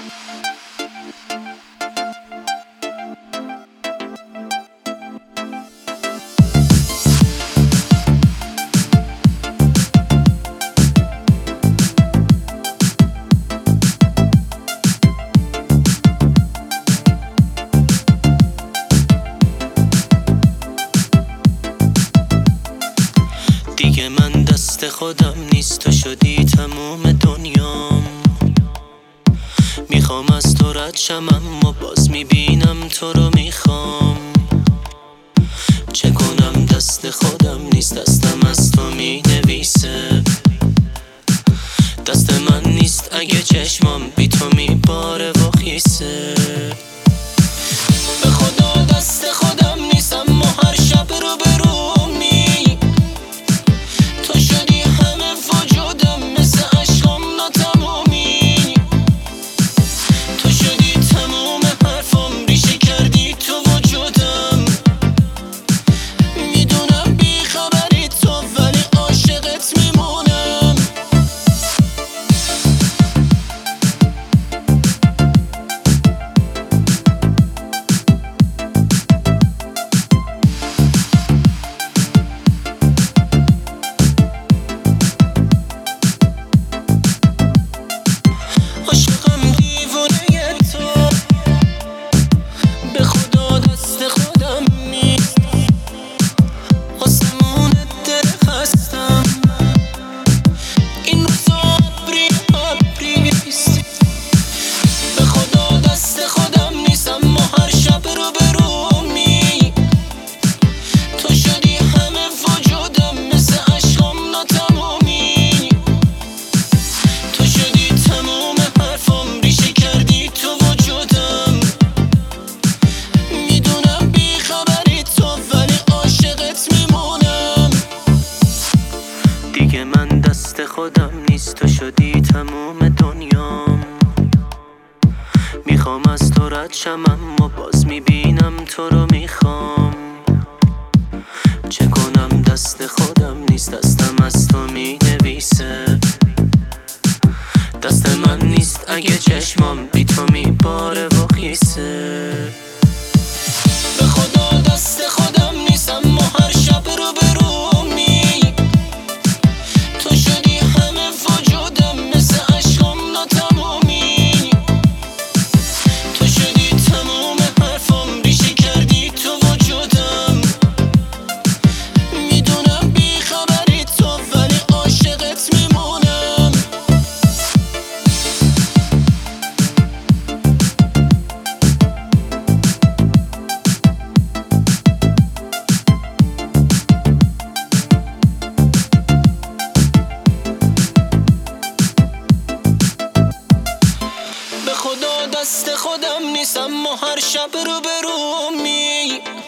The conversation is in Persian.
دیگه من دست خودم نیست، تو شدی تموم دنیام. میخوام از تو رد شم اما باز میبینم تو رو میخوام. چه کنم دست خودم نیست، دستم از تو مینویسه. دست من نیست اگه چشمام بی تو میباره و خیسه. به خدا دست خودم نیست اما هر شب رو برومی. تو شدی همه وجودم، مثل عشقم ناتمامی. تو شدی تموم حرفم، ریشه کردی تو وجودم. میدونم بی خبری تو ولی عاشقت میمونم. عاشقم دیوونه تو، به خدا دست خودم نیست. آسمون در هستم، این روزا ابریست. به خدا دست خودم نیست اما هر شب رو برومی. تو شدی همه وجودم، مثل عشقم ناتمامی. تو شدی تموم حرفم، ریشه کردی تو وجودم. میدونم بی خبری تو ولی عاشقت میمونم. دیگه من دست خودم نیست، تو شدی تموم دنیام. میخوام از تو رد شم اما باز میبینم تو رو میخوام. چه کنم دست خودم نیست، دستم از تو مینویسه. دست من نیست اگه چشمام بی تو میباره و خیسه. به خدا دست خودم نیست اما هر شب رو برومی. تو شدی همه وجودم، مثل عشقم ناتمامی. تو شدی تموم حرفم، ریشه کردی تو وجودم. میدونم بی خبری تو ولی عاشقت میمونم. به خدا دست خودم نیست اما هر شب رو برومی.